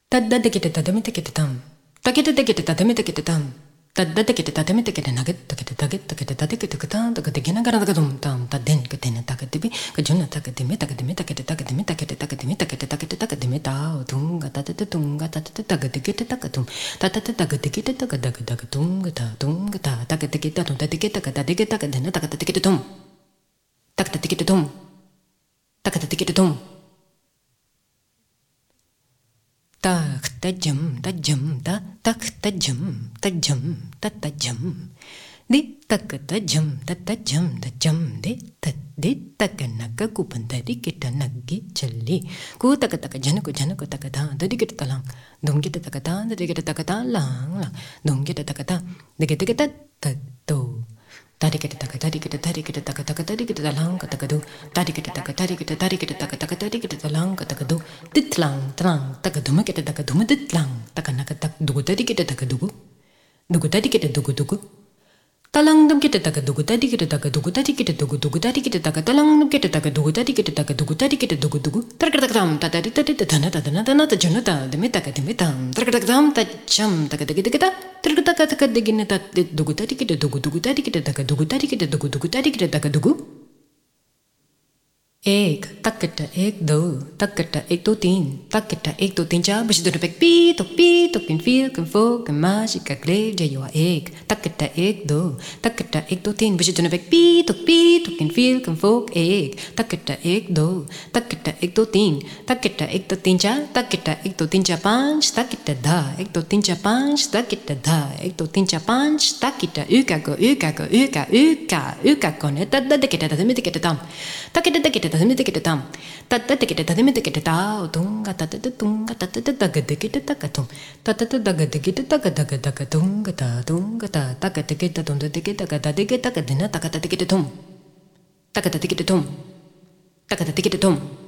Tadda tadamitekete tam. Takete tadamitekete. Tadda tadamitekete nugget, takete tadikatan, takatikina garadum tam, tadin katina takatibi, kajuna takadimita, takadimita, tunga, takatikita takatum, takatikita takatunga, takatikita, takadina takatikitum, takatikitum. Tak tajam di tak tajam di takanaka kupantari kita nagi chali ku tak janako takata tadi kita talang dong kita takata tadi kita takata lang dong kita takata dikit tato tadi kita takata tadi kita talang katakadu tadi kita takata tadi kita talang katakadu titlang takaduma kita takaduma titlang takanaka tak dugu tadi kita takadugu dugu tadi kita dugu talang dum kita takadugu tadi kita takadugu tadi kita dugu tadi kita takatalang dum kita takadugu tadi kita takadugu tadi kita dugu tarkatatam tadi tadana tajunata demita tarkatatam tajam takadikita tarkatadigina dugu tadi kita dugu tadi kita takadugu tadi kita dugu tadi kita takadugu एक तकटा एक दो तीन तकटा एक दो तीन चार बजे दोनों पे पी तो किन फील किन फो किन माशी का ग्लेव जयो एक तकटा एक दो तीन बजे दोनों पे पी तो किन फील किन फो एक तकटा एक दो तीन तकटा एक दो तीन चार पाँच तकटा धा एक दो तीन चार पाँच तकटा धा एक दो तीन चार पाँच तकटा उका कोने तद देखते tam tadamitekete tam tadamitekete tao tunga tatatikete takatum tatatikete tunga takatikete takadina takatikete tum